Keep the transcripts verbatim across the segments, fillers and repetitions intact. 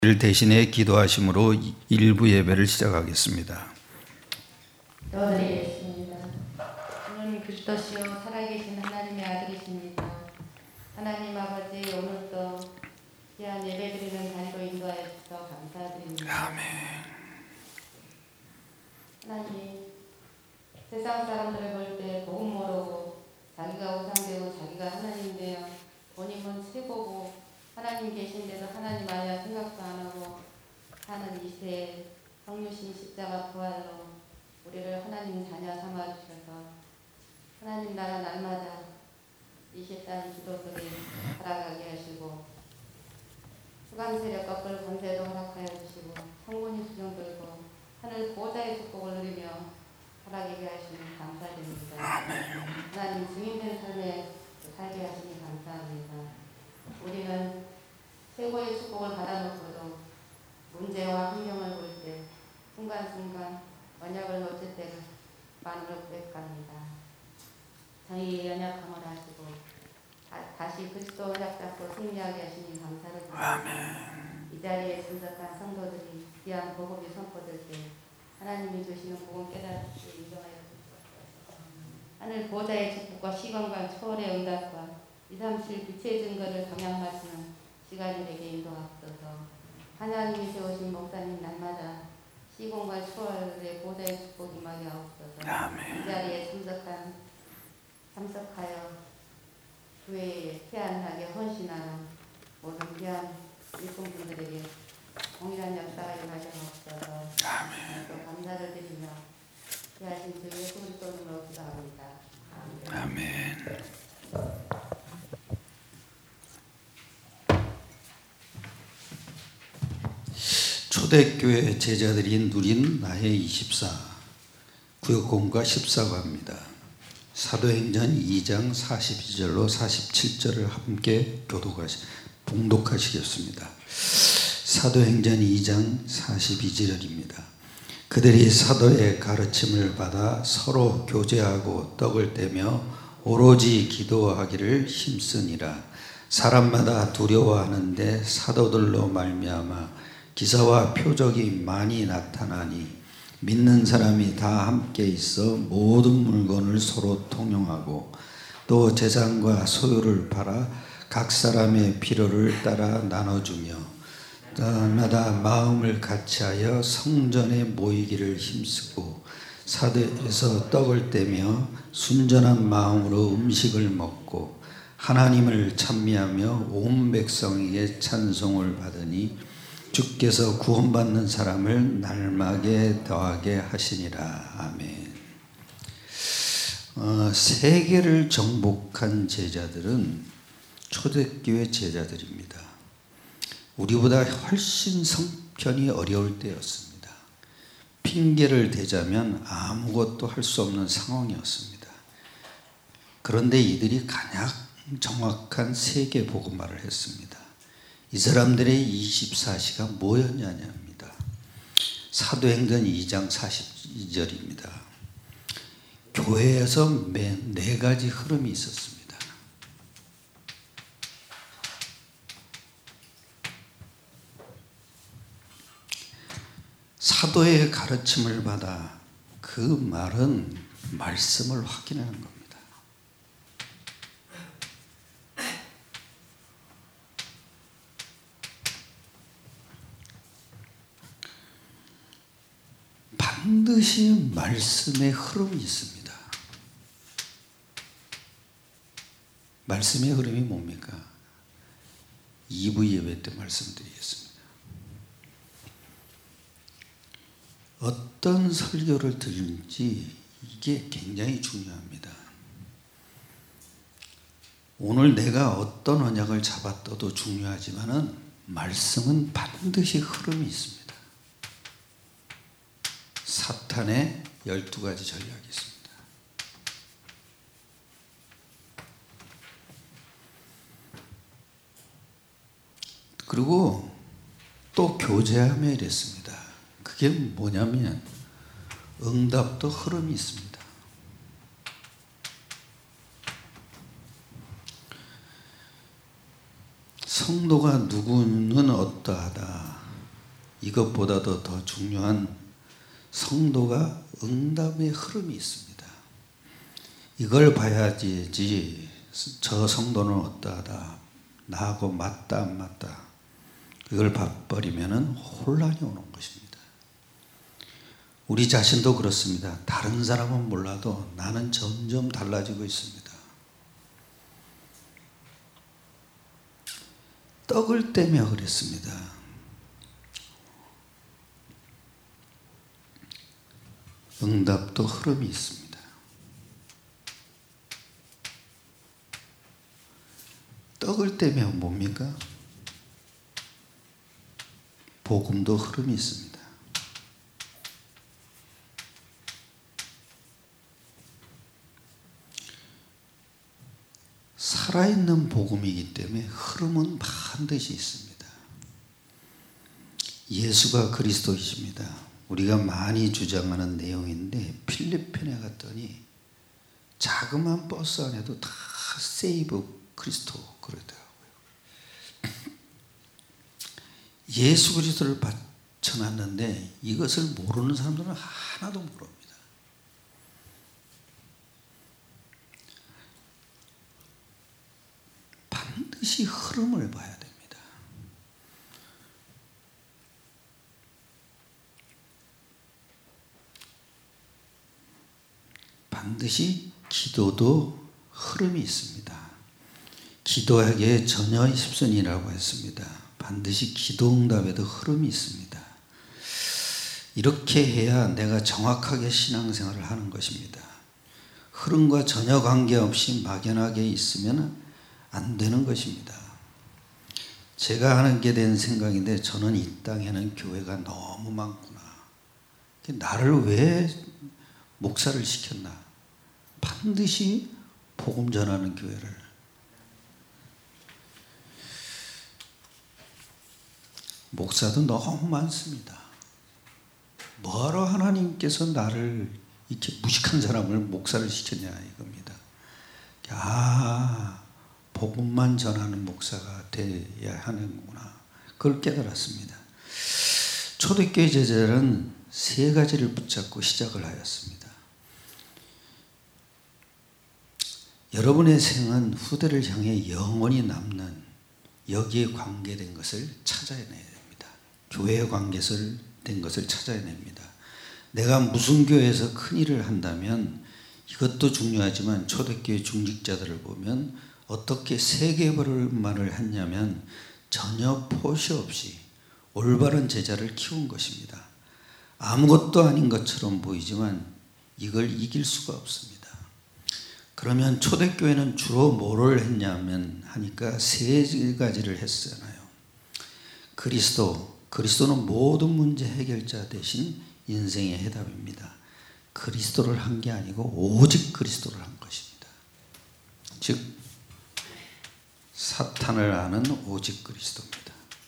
를 대신해 기도하심으로 일부 예배를 시작하겠습니다. 기도드리겠습니다. 주님 그리스도시요 살아계신 하나님의 아들이십니다. 하나님 아버지, 오늘도 귀한 예배드리는 자리로 인도하여 주셔서 감사드립니다. 아멘. 하나님, 세상 사람들을 볼 때 복음 모르고 자기가 우상되고 자기가 하나님 되어 본인은 최고고 하나님 계신데도 하나님 아니야 생각도 안 하고 사는 이 시대에 성육신 십자가 부활로 우리를 하나님 자녀 삼아주셔서 하나님 나라 날마다 이십단 기도들이 살아가게 하시고 수강 세력 꺾을 권세도 허락하여 주시고 성문이 수종 들고 하늘 보좌의 축복을 누리며 살아가게 하시니 감사드립니다. 하나님 증인된 삶에 살게 하시니 감사합니다. 우리는 최고의 축복을 받아놓고도 문제와 환경을 볼 때 순간순간 언약을 놓칠 때가 마음을 고백합니다. 저희 연약함을 하시고 다, 다시 그리스도 언약 잡고 승리하게 하시니 감사를 드립니다. 이 자리에 참석한 성도들이 귀한 복음이 선포될 때 하나님이 주시는 복음 깨닫기 인정하여 주시옵소서. 하늘 보좌의 축복과 시간과 초월의 응답과 이삼칠 빛의 증거를 감양하시는 시간이 되게 인도하옵소서. 하나님이 세우신 목사님 날마다 시공과 초월의 보좌의 축복이 임하게 하옵소서. 이 자리에 참석한 참석하여 교회에 태안하게 헌신하는 모든 귀한 일꾼분들에게 동일한 역사가 임하게 하옵소서. 또 감사를 드리며 귀하신 주 예수 그리스도님으로 기도합니다. 아멘. 아멘. 초대교회 제자들이 누린 나의 이십사 구역공과 십사과입니다. 사도행전 이 장 사십이 절로 사십칠 절을 함께 교독하시, 봉독하시겠습니다. 사도행전 이 장 사십이 절입니다. 그들이 사도의 가르침을 받아 서로 교제하고 떡을 떼며 오로지 기도하기를 힘쓰니라. 사람마다 두려워하는데 사도들로 말미암아 기사와 표적이 많이 나타나니 믿는 사람이 다 함께 있어 모든 물건을 서로 통용하고 또 재산과 소유를 팔아 각 사람의 필요를 따라 나눠주며 날마다 마음을 같이하여 성전에 모이기를 힘쓰고 사도에서 떡을 떼며 순전한 마음으로 음식을 먹고 하나님을 찬미하며 온 백성에게 찬송을 받으니 주께서 구원받는 사람을 날마게 더하게 하시니라. 아멘. 어, 세계를 정복한 제자들은 초대교회 제자들입니다. 우리보다 훨씬 성편이 어려울 때였습니다. 핑계를 대자면 아무것도 할 수 없는 상황이었습니다. 그런데 이들이 가장 정확한 세계 복음화를 했습니다. 이 사람들의 이십사 시가 뭐였냐입니다. 사도행전 이 장 사십이 절입니다. 교회에서 맨 네 가지 흐름이 있었습니다. 사도의 가르침을 받아, 그 말은 말씀을 확인하는 겁니다. 반드시 말씀의 흐름이 있습니다. 말씀의 흐름이 뭡니까? 이 부 예배 때 말씀드리겠습니다. 어떤 설교를 들을지 이게 굉장히 중요합니다. 오늘 내가 어떤 언약을 잡았어도 중요하지만은 말씀은 반드시 흐름이 있습니다. 사탄의 열두 가지 전략이 있습니다. 그리고 또 교제하며 이랬습니다. 그게 뭐냐면 응답도 흐름이 있습니다. 성도가 누구는 어떠하다, 이것보다도 더 중요한 성도가 응답의 흐름이 있습니다. 이걸 봐야지 저 성도는 어떠하다, 나하고 맞다 안 맞다, 이걸 봐버리면 혼란이 오는 것입니다. 우리 자신도 그렇습니다. 다른 사람은 몰라도 나는 점점 달라지고 있습니다. 떡을 떼며 그랬습니다. 응답도 흐름이 있습니다. 떡을 떼며 뭡니까? 복음도 흐름이 있습니다. 살아있는 복음이기 때문에 흐름은 반드시 있습니다. 예수가 그리스도이십니다. 우리가 많이 주장하는 내용인데 필리핀에 갔더니 자그마한 버스 안에도 다 세이브 그리스도 그러더라고요. 예수 그리스도를 바쳐놨는데 이것을 모르는 사람들은 하나도 모릅니다. 반드시 흐름을 봐야 됩니다. 반드시 기도도 흐름이 있습니다. 기도하기에 전혀 십선이라고 했습니다. 반드시 기도 응답에도 흐름이 있습니다. 이렇게 해야 내가 정확하게 신앙생활을 하는 것입니다. 흐름과 전혀 관계없이 막연하게 있으면 안 되는 것입니다. 제가 하는 게 된 생각인데 저는 이 땅에는 교회가 너무 많구나. 나를 왜 목사를 시켰나? 반드시 복음 전하는 교회를. 목사도 너무 많습니다. 뭐하러 하나님께서 나를 이렇게 무식한 사람을 목사를 시켰냐 이겁니다. 아, 복음만 전하는 목사가 돼야 하는구나. 그걸 깨달았습니다. 초대교회 제자들은 세 가지를 붙잡고 시작을 하였습니다. 여러분의 생은 후대를 향해 영원히 남는 여기에 관계된 것을 찾아내야 됩니다. 교회에 관계된 것을 찾아냅니다. 내가 무슨 교회에서 큰 일을 한다면 이것도 중요하지만 초대교회 중직자들을 보면 어떻게 세계벌만을 했냐면 전혀 포시 없이 올바른 제자를 키운 것입니다. 아무것도 아닌 것처럼 보이지만 이걸 이길 수가 없습니다. 그러면 초대교회는 주로 뭐를 했냐면 하니까 세 가지를 했잖아요. 그리스도, 그리스도는 모든 문제 해결자 대신 인생의 해답입니다. 그리스도를 한 게 아니고 오직 그리스도를 한 것입니다. 즉 사탄을 아는 오직 그리스도입니다.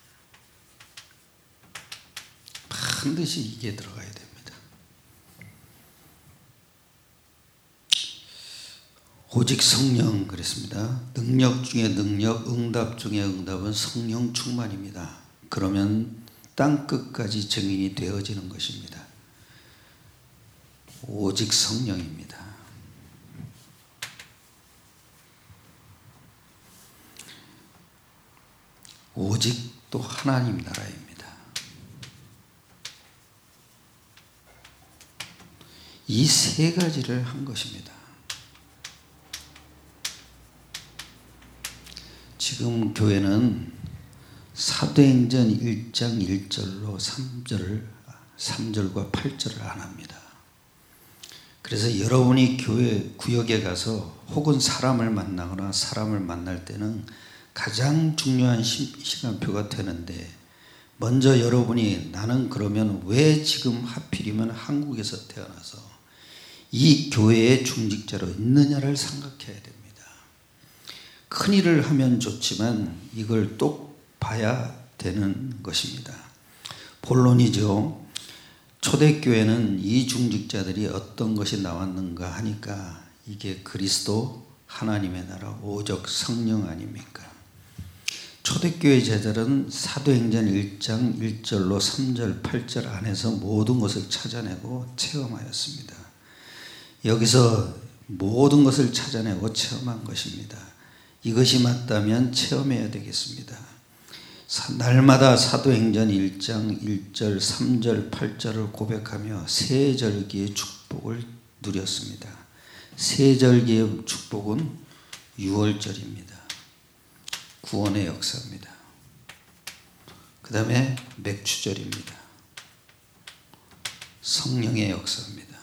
반드시 이게 들어가야 됩니다. 오직 성령 그랬습니다. 능력 중에 능력, 응답 중에 응답은 성령 충만입니다. 그러면 땅 끝까지 증인이 되어지는 것입니다. 오직 성령입니다. 오직 또 하나님 나라입니다. 이 세 가지를 한 것입니다. 지금 교회는 사도행전 일 장 일 절로 삼 절을 삼 절과 팔 절을 안 합니다. 그래서 여러분이 교회 구역에 가서 혹은 사람을 만나거나 사람을 만날 때는 가장 중요한 시간표가 되는데 먼저 여러분이 나는 그러면 왜 지금 하필이면 한국에서 태어나서 이 교회의 중직자로 있느냐를 생각해야 됩니다. 큰일을 하면 좋지만 이걸 똑 봐야 되는 것입니다. 본론이죠. 초대교회는 이 중직자들이 어떤 것이 나왔는가 하니까 이게 그리스도 하나님의 나라 오직 성령 아닙니까? 초대교회 제자들은 사도행전 일 장 일 절로 삼 절 팔 절 안에서 모든 것을 찾아내고 체험하였습니다. 여기서 모든 것을 찾아내고 체험한 것입니다. 이것이 맞다면 체험해야 되겠습니다. 날마다 사도행전 일 장 일 절 삼 절 팔 절을 고백하며 세절기의 축복을 누렸습니다. 세절기의 축복은 유월절입니다. 구원의 역사입니다. 그 다음에 맥추절입니다. 성령의 역사입니다.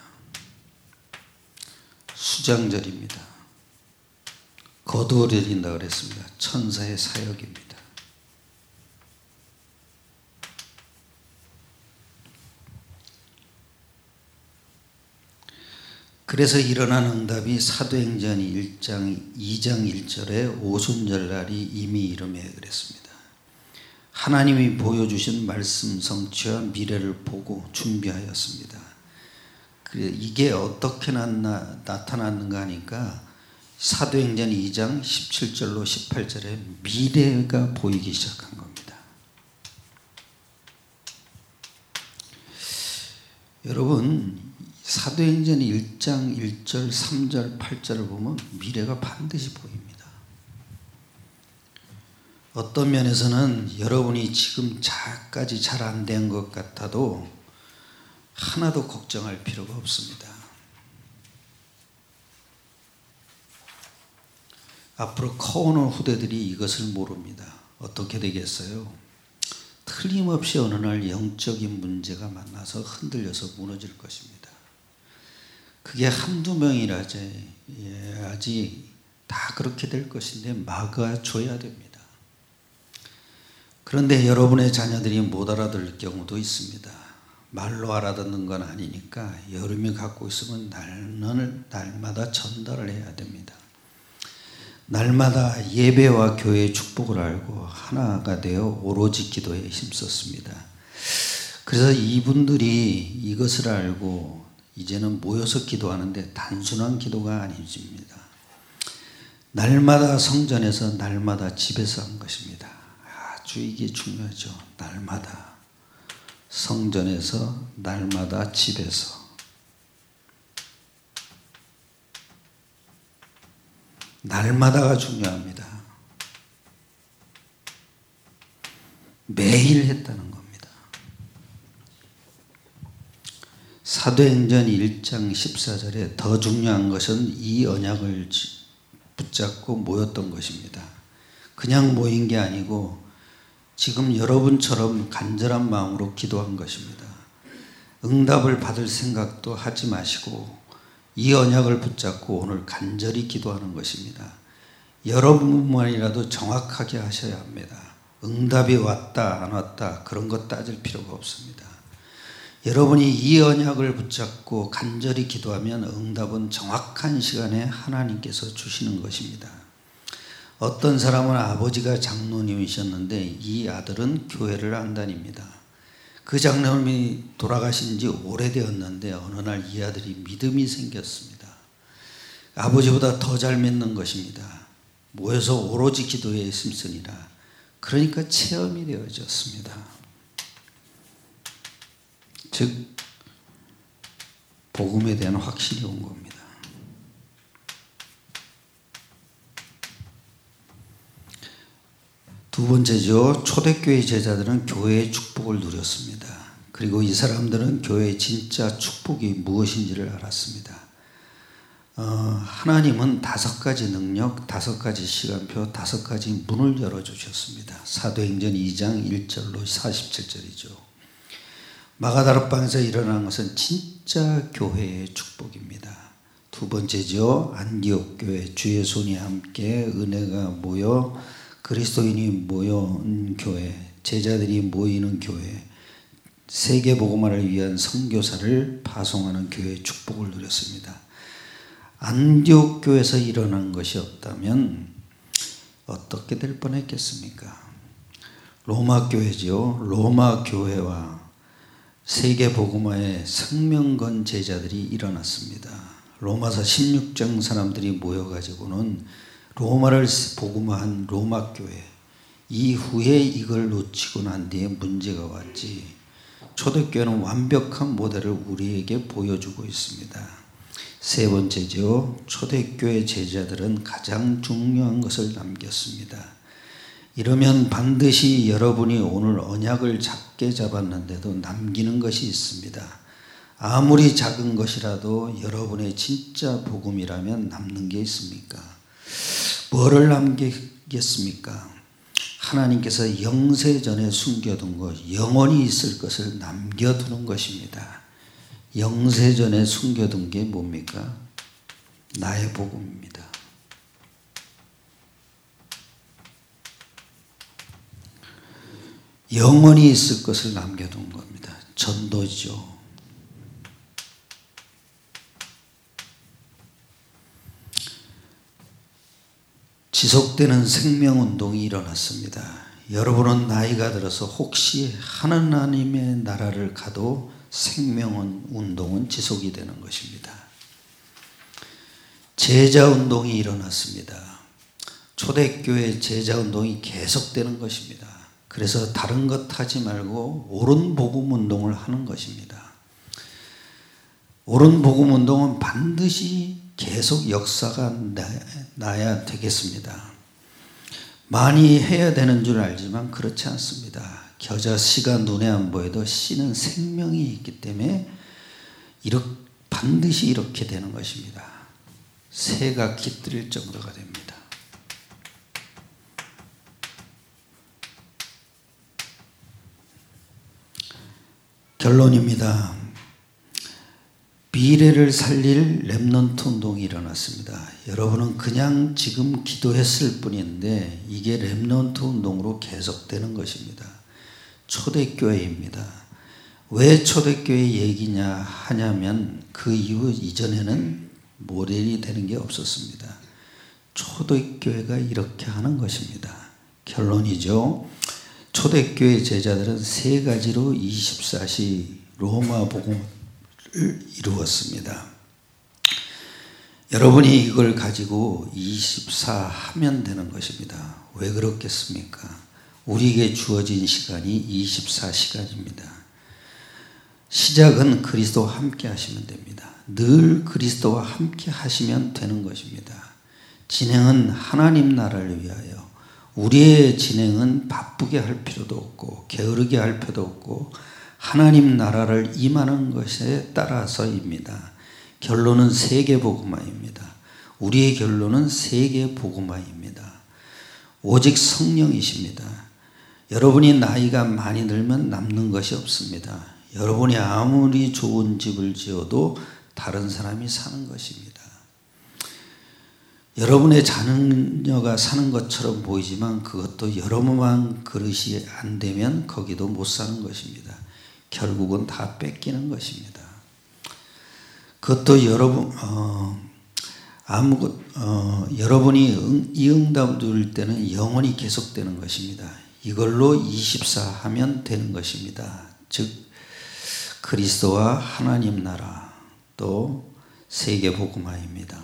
수장절입니다. 거두어드린다 그랬습니다. 천사의 사역입니다. 그래서 일어난 응답이 사도행전 일 장 이 장 일 절에 오순절날이 이미 이름에 그랬습니다. 하나님이 보여주신 말씀 성취와 미래를 보고 준비하였습니다. 이게 어떻게 나, 나타났는가 하니까 사도행전 이 장 십칠 절로 십팔 절에 미래가 보이기 시작한 겁니다. 여러분, 사도행전 일 장 일 절 삼 절 팔 절을 보면 미래가 반드시 보입니다. 어떤 면에서는 여러분이 지금 자까지 잘 안 된 것 같아도 하나도 걱정할 필요가 없습니다. 앞으로 커오는 후대들이 이것을 모릅니다. 어떻게 되겠어요? 틀림없이 어느 날 영적인 문제가 만나서 흔들려서 무너질 것입니다. 그게 한두 명이라지 다 그렇게 될 것인데 막아줘야 됩니다. 그런데 여러분의 자녀들이 못 알아들 경우도 있습니다. 말로 알아듣는 건 아니니까 여러분이 갖고 있으면 날, 날마다 전달을 해야 됩니다. 날마다 예배와 교회의 축복을 알고 하나가 되어 오로지 기도에 힘썼습니다. 그래서 이분들이 이것을 알고 이제는 모여서 기도하는데 단순한 기도가 아닙니다. 날마다 성전에서 날마다 집에서 한 것입니다. 아주 이게 중요하죠. 날마다 성전에서 날마다 집에서. 날마다가 중요합니다. 매일 했다는 겁니다. 사도행전 일 장 십사 절에 더 중요한 것은 이 언약을 붙잡고 모였던 것입니다. 그냥 모인 게 아니고 지금 여러분처럼 간절한 마음으로 기도한 것입니다. 응답을 받을 생각도 하지 마시고 이 언약을 붙잡고 오늘 간절히 기도하는 것입니다. 여러분만이라도 정확하게 하셔야 합니다. 응답이 왔다 안 왔다 그런 거 따질 필요가 없습니다. 여러분이 이 언약을 붙잡고 간절히 기도하면 응답은 정확한 시간에 하나님께서 주시는 것입니다. 어떤 사람은 아버지가 장로님이셨는데 이 아들은 교회를 안 다닙니다. 그 장로님이 돌아가신 지 오래되었는데 어느 날 이 아들이 믿음이 생겼습니다. 아버지보다 더 잘 믿는 것입니다. 모여서 오로지 기도에 힘쓰니라. 그러니까 체험이 되어졌습니다. 즉 복음에 대한 확신이 온 겁니다. 두 번째죠. 초대교회 제자들은 교회의 축복을 누렸습니다. 그리고 이 사람들은 교회의 진짜 축복이 무엇인지를 알았습니다. 어, 하나님은 다섯 가지 능력, 다섯 가지 시간표, 다섯 가지 문을 열어주셨습니다. 사도행전 이 장 일 절로 사십칠 절이죠. 마가다락방에서 일어난 것은 진짜 교회의 축복입니다. 두 번째죠. 안디옥 교회, 주의 손이 함께 은혜가 모여 그리스도인이 모여온 교회, 제자들이 모이는 교회, 세계복음화를 위한 선교사를 파송하는 교회의 축복을 누렸습니다. 안디옥 교회에서 일어난 것이 없다면 어떻게 될 뻔했겠습니까? 로마 교회죠. 로마 교회와 세계복음화의 생명 건 제자들이 일어났습니다. 로마서 십육 장 사람들이 모여가지고는 로마를 복음화한 로마 교회, 이후에 이걸 놓치고 난 뒤에 문제가 왔지. 초대교회는 완벽한 모델을 우리에게 보여주고 있습니다. 세 번째죠. 초대교회 제자들은 가장 중요한 것을 남겼습니다. 이러면 반드시 여러분이 오늘 언약을 작게 잡았는데도 남기는 것이 있습니다. 아무리 작은 것이라도 여러분의 진짜 복음이라면 남는 게 있습니까? 뭐를 남기겠습니까? 하나님께서 영세전에 숨겨둔 것, 영원히 있을 것을 남겨두는 것입니다. 영세전에 숨겨둔 게 뭡니까? 나의 복음입니다. 영원히 있을 것을 남겨둔 겁니다. 전도죠. 지속되는 생명운동이 일어났습니다. 여러분은 나이가 들어서 혹시 하나님의 나라를 가도 생명운동은 지속이 되는 것입니다. 제자운동이 일어났습니다. 초대교회 제자운동이 계속되는 것입니다. 그래서 다른 것 하지 말고 옳은 복음운동을 하는 것입니다. 옳은 복음운동은 반드시 계속 역사가 나야 되겠습니다. 많이 해야 되는 줄 알지만 그렇지 않습니다. 겨자 씨가 눈에 안 보여도 씨는 생명이 있기 때문에 이렇게 반드시 이렇게 되는 것입니다. 새가 깃들일 정도가 됩니다. 결론입니다. 미래를 살릴 렘넌트 운동이 일어났습니다. 여러분은 그냥 지금 기도했을 뿐인데 이게 렘넌트 운동으로 계속되는 것입니다. 초대교회입니다. 왜 초대교회 얘기냐 하냐면 그 이후 이전에는 모델이 되는 게 없었습니다. 초대교회가 이렇게 하는 것입니다. 결론이죠. 초대교회 제자들은 세 가지로 이십사 시 로마 복음을 이루었습니다. 여러분이 이걸 가지고 이십사 하면 되는 것입니다. 왜 그렇겠습니까? 우리에게 주어진 시간이 이십사 시간입니다. 시작은 그리스도와 함께 하시면 됩니다. 늘 그리스도와 함께 하시면 되는 것입니다. 진행은 하나님 나라를 위하여. 우리의 진행은 바쁘게 할 필요도 없고 게으르게 할 필요도 없고 하나님 나라를 임하는 것에 따라서입니다. 결론은 세계복음화입니다. 우리의 결론은 세계복음화입니다. 오직 성령이십니다. 여러분이 나이가 많이 들면 남는 것이 없습니다. 여러분이 아무리 좋은 집을 지어도 다른 사람이 사는 것입니다. 여러분의 자녀가 사는 것처럼 보이지만 그것도 여러분만 그릇이 안 되면 거기도 못 사는 것입니다. 결국은 다 뺏기는 것입니다. 그것도 여러분 어, 아무것 어, 여러분이 응, 이 응답을 누릴 때는 영원히 계속되는 것입니다. 이걸로 이십사 하면 되는 것입니다. 즉 그리스도와 하나님 나라 또 세계 복음화입니다.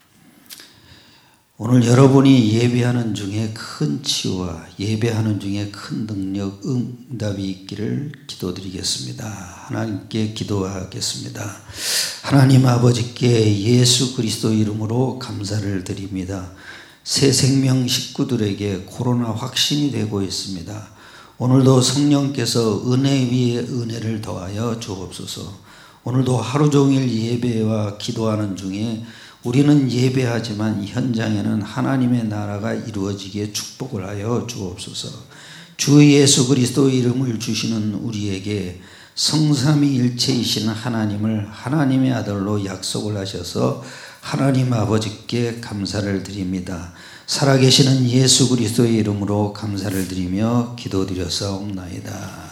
오늘 여러분이 예배하는 중에 큰 치유와 예배하는 중에 큰 능력, 응답이 있기를 기도드리겠습니다. 하나님께 기도하겠습니다. 하나님 아버지께 예수 그리스도 이름으로 감사를 드립니다. 새 생명 식구들에게 코로나 확신이 되고 있습니다. 오늘도 성령께서 은혜 위에 은혜를 더하여 주옵소서. 오늘도 하루 종일 예배와 기도하는 중에 우리는 예배하지만 현장에는 하나님의 나라가 이루어지기에 축복을 하여 주옵소서. 주 예수 그리스도 이름을 주시는 우리에게 성삼위일체이신 하나님을 하나님의 아들로 약속을 하셔서 하나님 아버지께 감사를 드립니다. 살아계시는 예수 그리스도의 이름으로 감사를 드리며 기도드렸사옵나이다.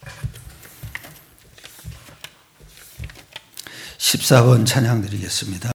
십사 번 찬양 드리겠습니다.